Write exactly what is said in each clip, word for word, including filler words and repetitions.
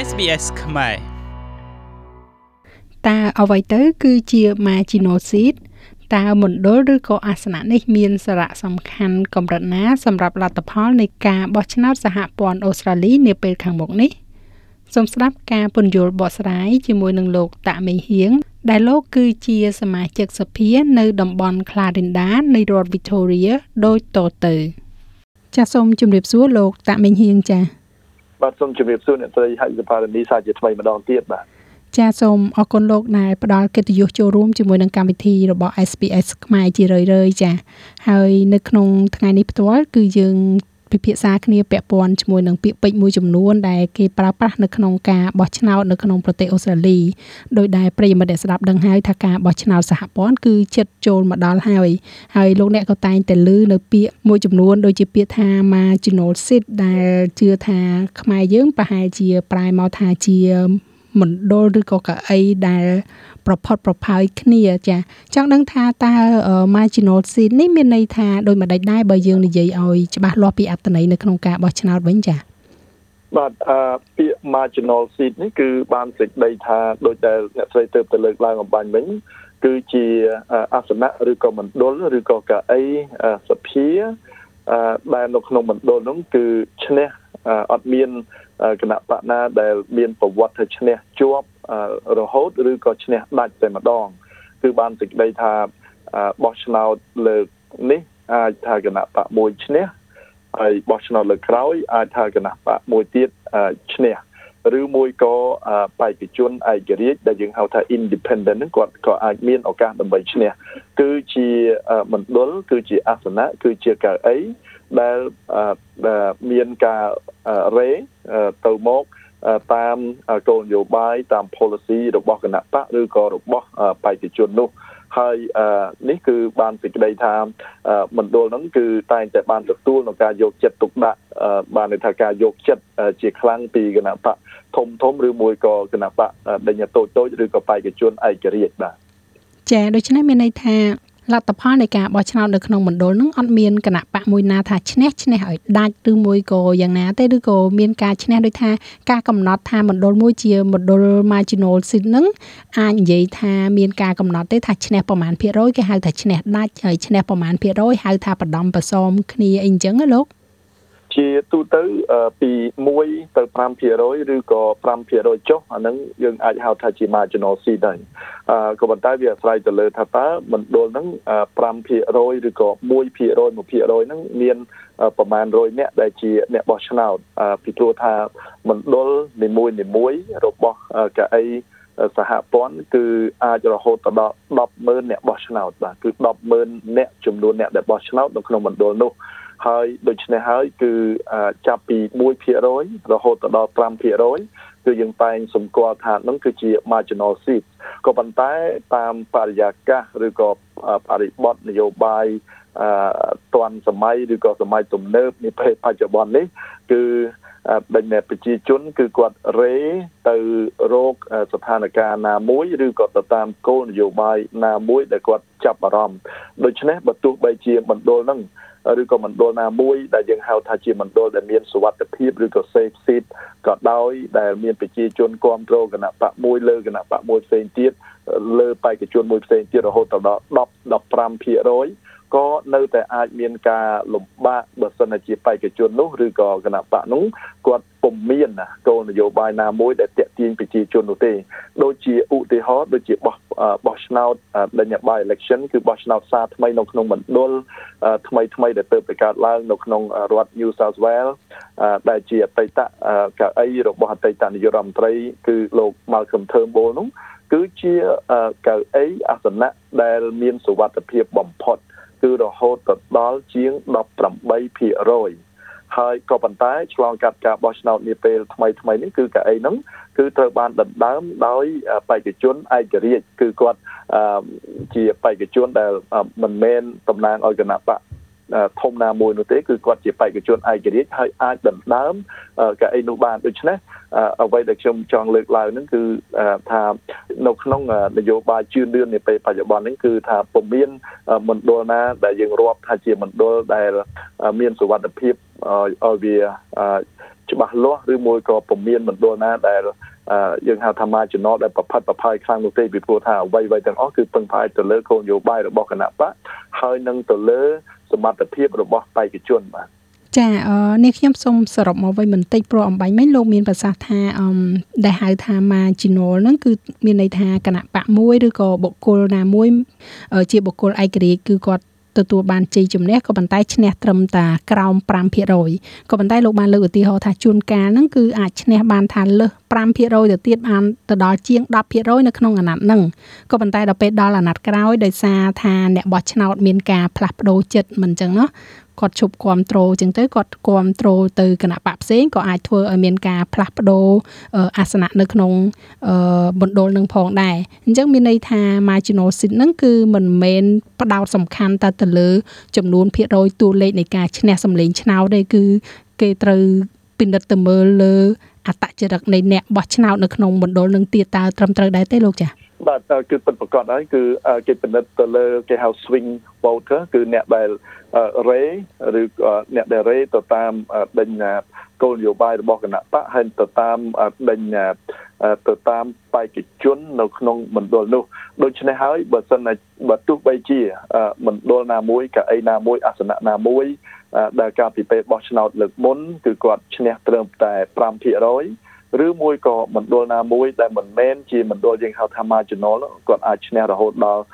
เอส บี เอส ខ្មែរតើអ្វីទៅគឺជា Marginal-seed តើមណ្ឌលឬក៏អាសនៈនេះមានសារៈសំខាន់កម្រិតណាសម្រាប់លទ្ធផលនៃការបោះឆ្នោតសហព័ន្ធអូស្ត្រាលីនាពេលខាងមុខនេះសូមស្ដាប់ការពន្យល់បកស្រាយជាមួយនឹងលោកតាក់មេហៀងដែលលោកគឺជាសមាជិកសភានៅតំបន់ Clarinda នៃរដ្ឋ Victoria ដូចតទៅចាសសូមជម្រាបសួរលោកតាក់មេហៀងចា៎បាទសូមជម្រាបសួរអ្នកស្រីហៃសុផារនីសាជាថ្មីម្ដងទៀតបាទចាសសូមអរគុណលោកដែលផ្ដល់កិត្តិយសចូលរួមជាមួយនឹងកម្មវិធីរបស់ เอส บี เอส ខ្មែរជារឿយៗចាហើយនៅក្នុងថ្ងៃនេះផ្ទាល់គឺយើងពិភាក្សាគ្នាពាក់ព័ន្ធជាមួយនឹងពាក្យពេចន៍មួយចំនួនដែលគេប្រើប្រាស់នៅក្នុងការបោះឆ្នោតនៅក្នុងប្រទេសអូស្ត្រាលីដោយដែលប្រិយមិត្តអ្នកស្ដាប់ដឹងហើយថាការបោះឆ្នោតសហព័ន្ធគឺជិតចូលមកដល់ហើយហើយលោកអ្នកក៏តែងតែឮនៅពាក្យមួយចំនួនដូចជាពាក្យថា Marginal-seed ដែលជឿថាខ្មែរយើងប្រហែលជាប្រែមកថាជាមណ្ឌលឬក៏កៅអីដែលប្រផុតប្រផាយគ្នាចាចង់ដឹងថាតើ Marginal-seed នេះមានន័យថាដោយម្ដេចដែរបើយើងនិយាយឲ្យច្បាស់លាស់ពីអត្ថន័យនៅក្នុងការបោះឆ្នោតវិញចាបាទអឺពាក្យ Marginal-seed នេះគឺបានសេចក្តីថាដូចដែលអ្នកស្រីទើបទៅលើកឡើងអំបញ្ញវិញគឺជាអាសនៈឬក៏មណ្ឌលឬក៏កៅអីសភាដែលនៅក្នុងមណ្ឌលនោះគឺឈ្នះអត់មានគណៈបកណាដែលមានប្រវត្តិថាឈ្នះជាប់រហូតឬក៏ឈ្នះដាច់តែម្ដងគឺបានសេចក្តីថាបោះឆ្នោតលើកនេះអាចថាគណៈបកមួយឈ្នះហើយបោះឆ្នោតលើកក្រោយអាចថាគណៈបកមួយទៀតឈ្នះឬមួយក៏បេក្ខជនឯករាជ្យដែលយើងហៅថា independent ហ្នឹងគាត់ក៏អាចមានឱកាសដើម្បីឈ្នះគឺជាមណ្ឌលគឺជាអាសនៈគឺជាកៅអីដែលមានការរេទៅមកតាមគោលនយោបាយតាម policy របស់គណៈបកឬក៏របស់បេក្ខជននោះហើយនេះគឺបានសេចក្តីថាមណ្ឌលហ្នឹងគឺតែងតែបានទទួលក្នុងការយកចិត្តទុកដាក់បានន័យថាការយកចិត្តជាខ្លាំងពីគណៈបកធំធំឬមួយក៏គណៈបកដែលតូចតូចឬក៏បេក្ខជនឯករាជ្យបាទចា៎ដូច្នេះមានន័យថាលទ្ធផលនៃការបោះឆ្នោតនៅក្នុងមណ្ឌលហ្នឹងអត់មានគណៈបកមួយណាថាឈ្នះឈ្នះឲ្យដាច់ឬមួយក៏យ៉ាងណាទេឬក៏មានការឈ្នះដោយថាការកំណត់ថាមណ្ឌលមួយជាមណ្ឌល Marginal-seed ហ្នឹងអាចនិយាយថាមានការកំណត់ទេថាឈ្នះប្រមាណភាគរយគេហៅថាឈ្នះដាច់ហើយឈ្នះប្រមាណភាគរយហៅថាបដំប្រសមគ្នាអីអញ្ចឹងណាលោកជាទូទៅពីមួយទៅ 5% ឬក៏ 5% ចុះអាហ្នឹងយើងអាចហៅថាជា Marginal-seed ដែរអឺក៏ប៉ុន្តែវាអាស្រ័យទៅលើថាតើមណ្ឌលហ្នឹង 5% ឬក៏ 1% 1% ហ្នឹងមានប្រមាណរយអ្នកដែលជាអ្នកបោះឆ្នោតពីព្រោះថាមណ្ឌលនីមួយៗរបស់កៅអីសហព័ន្ធគឺអាចរហូតដល់ ដប់ម៉ឺន អ្នកបោះឆ្នោតបាទគឺ ដប់ម៉ឺន អ្នកចំនួនអ្នកដែលបោះឆ្នោតនៅក្នុងមណ្ឌលនោះហើយដូច្នេះហើយគឺចាប់ពី 1% រហូតដល់ 5% គឺយើងតែងសម្គាល់ថានោះគឺជា Marginal-seed ក៏ប៉ុន្តែតាមបរិយាកាសឬក៏បរិបទនយោបាយអឺទាន់សម័យឬក៏សម័យទំនើបនាពេលបច្ចុប្បន្ននេះគឺបញ្ញប្រជាជនគឺគាត់រេទៅរកស្ថានភាពណាមួយឬក៏ទៅតាមគោលនយោបាយណាមួយដែលគាត់ចាប់អារម្មណ៍ដូច្នេះបើទោះបីជាមណ្ឌលហ្នឹងឬក៏មណ្ឌលណាមួយដែលយើងហៅថាជាមណ្ឌលដែលមានសុវត្ថិភាពឬក៏ safe seat ក៏ដោយដែលមានប្រជាជនគ្រប់គ្រងគណៈបកមួយលើគណៈបកមួយផ្សេងទៀតលើបេក្ខជនមួយផ្សេងទៀតរហូតដល់ ដប់ ដប់ប្រាំភាគរយ ក៏នៅតែអាចមានការលំបាកបើសិនជាបេក្ខជននោះឬក៏គណៈបកនោះគាត់ពុំមានគោលនយោបាយណាមួយដែលទាក់ទាញប្រជាជននោះទេដូចជាឧទាហរណ៍ដូចជាបោះបោះឆ្នោតដេញបាយ election គឺបោះឆ្នោតសារថ្មីនៅក្នុងមណ្ឌលថ្មីថ្មីដែលទើបតែកើតឡើងនៅក្នុងរដ្ឋ New South Wales ដែលជាអតីតកៅអីរបស់អតីតនាយករដ្ឋមន្ត្រីគឺលោក Malcolm Turnbull នោះគឺជាកៅអីអាសនៈដែលមានសុវត្ថិភាពបំផុតគឺរហូតដល់ជាង ដប់ប្រាំបីភាគរយ ហើយក៏ប៉ុន្តែឆ្លងកាត់ការបោះឆ្នោតនាពេលថ្មីថ្មីនេះគឺកៅអីហ្នឹងគឺត្រូវបានដណ្ដើមដោយបេក្ខជនឯករាជ្យគឺគាត់ជាបេក្ខជនដែលមិនមែនតំណាងឲ្យគណៈបកធំណាមួយនោះទេគឺគាត់ជាបេក្ខជនឯករាជ្យហើយអាចដណ្ដើមកៅអីនោះបានដូច្នេះអ្វីដែលខ្ញុំចង់លើកឡើងហ្នឹងគឺថានៅក្នុងនយោបាយជឿនលឿននាពេលបច្ចុប្បន្ននេះគឺថាពុំមានមណ្ឌលណាដែលយើងរាប់ថាជាមណ្ឌលដែលមានសុវត្ថិភាពឲ្យវាច្បាស់លាស់ឬមួយក៏ពុំមានមណ្ឌលណាដែលយើងហៅថា marginal ដែលប្រផិតប្រផាយខ្លាំងនោះទេពីព្រោះថាអ្វីៗទាំងអស់គឺពឹងផ្អែកទៅលើគោលនយោបាយរបស់គណៈបកហើយនឹងទៅលើសមត្ថភាពរបស់បេក្ខជនបាទចាអឺនេះខ្ញុំសូមសរុបមកវិញបន្តិចព្រោះអំបញ្ញមិញលោកមានប្រសាសន៍ថាអឺដែលហៅថា marginal ហ្នឹងគឺមានន័យថាគណៈបកមួយឬក៏បុគ្គលណាមួយជាបុគ្គលឯករាជ្យគឺគាត់ទទួលបានជ័យជំនះក៏ប៉ុន្តែឈ្នះត្រឹមតែក្រោម five percent ក៏ប៉ុន្តែលោកបានលើកឧទាហរណ៍ថាជួនកាលហ្នឹងគឺអាចឈ្នះបានថាលើស five percent ទៅទៀតបានទៅដល់ជាង ten percent នៅក្នុងអាណត្តិហ្នឹងក៏ប៉ុន្តែដល់ពេលដល់អាណត្តិក្រោយដោយសារថាអ្នកបោះឆ្នោតមានការផ្លាស់ប្ដូរចិត្តមិនអញ្ចឹងเนาะគាត់ជប់គាំទ្រអញ្ចឹងទៅគាត់គាំទ្រទៅគណៈបកផ្សេងក៏អាចធ្វើឲ្យមានការផ្លាស់ប្ដូរអាសនៈនៅក្នុងមណ្ឌលនឹងផងដែរអញ្ចឹងមានន័យថា marginal seat ហ្នឹងគឺមិនមែនផ្ដោតសំខាន់តែទៅលើចំនួនភាគរយតួលេខនៃការឈ្នះសម្លេងឆ្នោតទេគឺគេត្រូវពិនិត្យទៅមើលលើអត្តចរិតនៃអ្នកបោះឆ្នោតនៅក្នុងមណ្ឌលនឹងទៀតតើត្រឹមត្រូវដែរទេលោកចា៎បាទគឺពិតប្រាកដហើយគឺគេពិនិត្យទៅលើគេហៅ swing voter គឺអ្នកដែលរេឬអ្នកដែលរេទៅតាមដេញគោលនយោបាយរបស់គណៈបកហើយទៅតាមដេញទៅតាមបេក្ខជននៅក្នុងមណ្ឌលនោះដូច្នេះហើយបើសិនណាបើទោះបីជាមណ្ឌលណាមួយកៅអីណាមួយអាសនៈណាមួយដែលការពីពេលបោះឆ្នោតលើកមុនគឺគាត់ឈ្នះត្រឹមតែ five percentឬមួយក៏មណ្ឌលណាមួយដែលមិនមែនជាមណ្ឌលយើងហៅថា marginal គាត់អាចឈ្នះរហូតដល់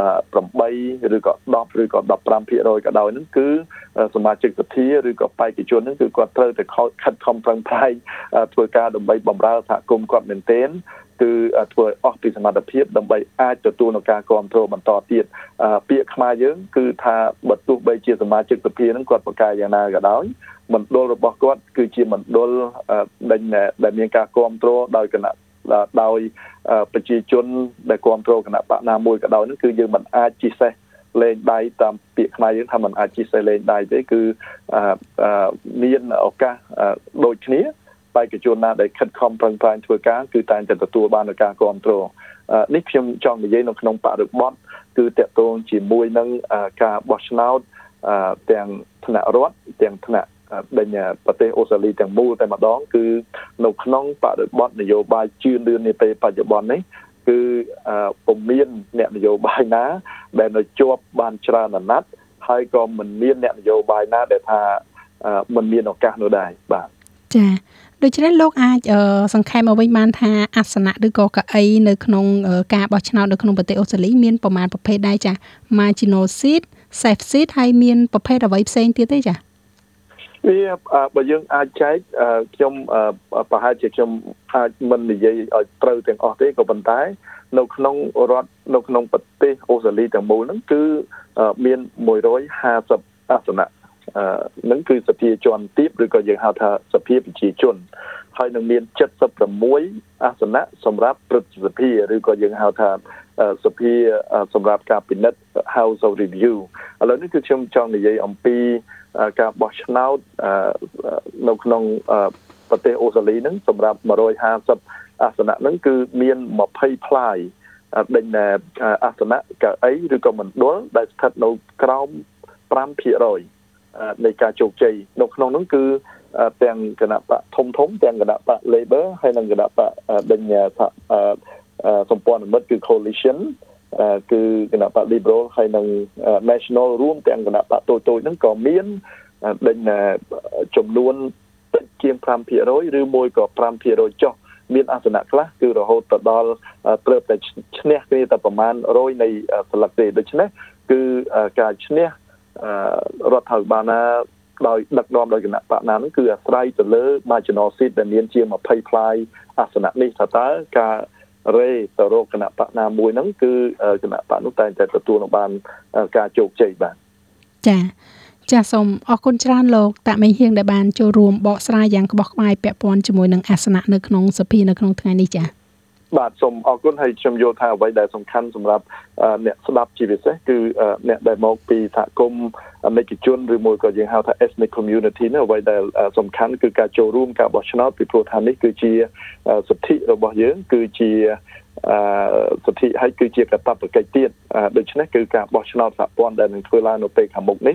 eightឬក៏tenឬក៏fifteen percent ក៏ដោយហ្នឹងគឺសមាជិកសភាឬក៏បេក្ខជនហ្នឹងគឺគាត់ត្រូវតែខិតខំប្រឹងប្រែងធ្វើការដើម្បីបម្រើសហគមន៍គាត់មែនទែនគឺធ្វើអស់ពីសមត្ថភាពដើម្បីអាចទទួលនឹងការគ្រប់គ្រងបន្តទៀតពាក្យខ្មែរយើងគឺថាបើទោះបីជាសមាជិកសភាហ្នឹងគាត់ប្រកាសយ៉ាងណាក៏ដោយមណ្ឌលរបស់គាត់គឺជាមណ្ឌលដែលដែលមានការគ្រប់គ្រងដោយគណៈដោយប្រជាជនដែលគ្រប់គ្រងគណៈបកណាមួយក៏ដោយហ្នឹងគឺយើងមិនអាចជិះសេះលេងដៃតាមពាក្យខ្មែរយើងថាមិនអាចជិះសេះលេងដៃទេគឺមានឱកាសដូចគ្នាបេក្ខជនណាដែលខិតខំប្រឹងប្រែងធ្វើការគឺតែងតែទទួលបាននូវការគ្រប់គ្រងនេះខ្ញុំចង់និយាយនៅក្នុងបរិបទគឺតកតងជាមួយនឹងការបោះឆ្នោតទាំងថ្នាក់រដ្ឋទាំងថ្នាក់ដែលប្រទេសអូស្ត្រាលីទាំងមូលតែម្ដងគឺនៅក្នុងបរិបទនយោបាយជឿនលឿននាពេលបច្ចុប្បន្ននេះគឺពុំមានអ្នកនយោបាយណាដែលនៅជាប់បានច្រើនអាណត្តិហើយក៏មិនមានអ្នកនយោបាយណាដែលថាមិនមានឱកាសនោះដែរបាទចា៎ដូច្នេះលោកអាចសង្ខេបមកវិញបានថាអាសនៈឬក៏កៅអីនៅក្នុងការបោះឆ្នោតនៅក្នុងប្រទេសអូស្ត្រាលីមានប្រមាណប្រភេទដែរចា៎ marginal seat, safe seat ហើយមានប្រភេទអ្វីផ្សេងទៀតទេចា៎វាបើយើងអាចចែកខ្ញុំប្រហែលជាខ្ញុំអាចមិននិយាយឲ្យត្រូវទាំងអស់ទេក៏ប៉ុន្តែនៅក្នុងរដ្ឋនៅក្នុងប្រទេសអូស្ត្រាលីទាំងមូលហ្នឹងគឺមានone hundred fiftyអាសនៈនឹងគឺសភាជាន់ទាបឬក៏យើងហៅថាសភាប្រជាជនហើយនឹងមានseventy-sixអាសនៈសម្រាប់ព្រឹទ្ធសភាឬក៏យើងហៅថាសភាសម្រាប់ការពិនិត្យ House of Review ឥឡូវនេះគឺខ្ញុំចង់និយាយអំពីការបោះឆ្នោតនៅក្នុងប្រទេសអូស្ត្រាលីហ្នឹងសម្រាប់one hundred fiftyអាសនៈហ្នឹងគឺមានtwentyផ្លាយដេញអាសនៈកៅអីឬក៏មណ្ឌលដែលស្ថិតនៅក្រោមfive percentនៃការជោគជ័យនៅក្នុងនោះគឺទាំងគណៈបកធំធំទាំងគណៈបក Labor ហើយនិងគណៈបកដេញសម្ព័ន្ធមិត្តគឺ Coalition គឺគណៈបក Liberal ហើយនិង National រួមទាំងគណៈបកតូចៗហ្នឹងក៏មានដេញចំនួនតិចជាងfive percentឬមួយក៏five percentចុះមានអាសនៈខ្លះគឺរហូតទៅដល់ត្រូវតែឈ្នះគ្នាតែប្រមាណone hundredនៃស្លឹកទេដូច្នេះគឺការឈ្នះរដ្ឋាភិបាលណាដោយដឹកនាំដោយគណៈបកណានោះគឺអាស្រ័យទៅលើ marginal seat ដែលមានជាtwentyផ្លាយអាសនៈនេះថាតើការរេទៅរកគណៈបកណាមួយហ្នឹងគឺគណៈបកនោះតែងតែទទួលបានការជោគជ័យបាទចា៎ចាសសូមអរគុណច្រើនលោកតាមេហៀងដែលបានចូលរួមបកស្រាយយ៉ាងក្បោះក្បាយពាក់ព័ន្ធជាមួយនឹងអាសនៈនៅក្នុងសភានៅក្នុងថ្ងៃនេះចា៎បាទសូមអរគុណហើយខ្ញុំយល់ថាអ្វីដែលសំខាន់សម្រាប់អ្នកស្ដាប់ជាពិសេសគឺអ្នកដែលមកពីសហគមន៍អមេរិកជនឬមួយក៏យើងហៅថា ethnic community នោះអ្វីដែលសំខាន់គឺការចូលរួមការបោះឆ្នោតពីព្រោះថានេះគឺជាសិទ្ធិរបស់យើងគឺជាសិទ្ធិហើយគឺជាកាតព្វកិច្ចទៀតដូច្នេះគឺការបោះឆ្នោតសហព័ន្ធដែលនឹងធ្វើឡើងនៅពេលខាងមុខនេះ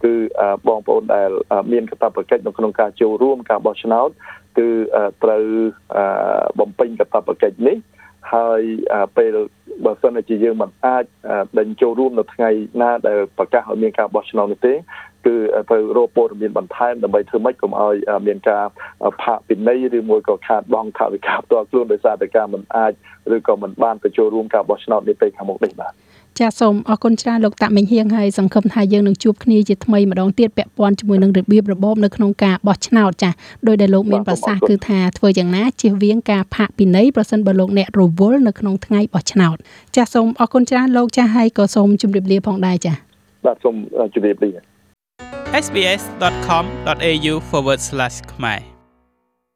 គឺបងប្អូនដែលមានកាតព្វកិច្ចនៅក្នុងការចូលរួមការបោះឆ្នោតគឺត្រូវបំពេញកាតព្វកិច្ចនេះហើយពេលបើសិនជាយើងមិនអាចដេញចូលរួមនៅថ្ងៃណាដែលប្រកាសឲ្យមានការបោះឆ្នោតនេះទេគឺត្រូវរកព័ត៌មានបន្ថែមដើម្បីធ្វើម៉េចកុំឲ្យមានការផាកពិន័យឬមួយក៏ខាតបង់ថវិកាផ្ទាល់ខ្លួនដោយសារតែការមិនអាចឬក៏មិនបានទៅចូលរួមការបោះឆ្នោតនេះពេលខាងមុខនេះបាទចាសសូមអរគុណច្រើនលោកតាក់មិញហៀងហើយសង្ឃឹមថាយើងនឹងជួបគ្នាជាថ្មីម្ដងទៀតពាក់ព័ន្ធជាមួយនឹងរបៀបរបបនៅក្នុងការបោះឆ្នោតចាសដោយដែលលោកមានប្រសាសន៍គឺថាធ្វើយ៉ាងណាជៀសវាងការផាកពិន័យប្រសិនបើលោកអ្នករវល់នៅក្នុងថ្ងៃបោះឆ្នោតចាសសូមអរគុណច្រើនលោកចាសហើយក៏សូមជម្រាបលាផងដែរចាសបាទសូមជម្រាបលា ét bê ét ដត com ដត a u forward slash ខ្មែរ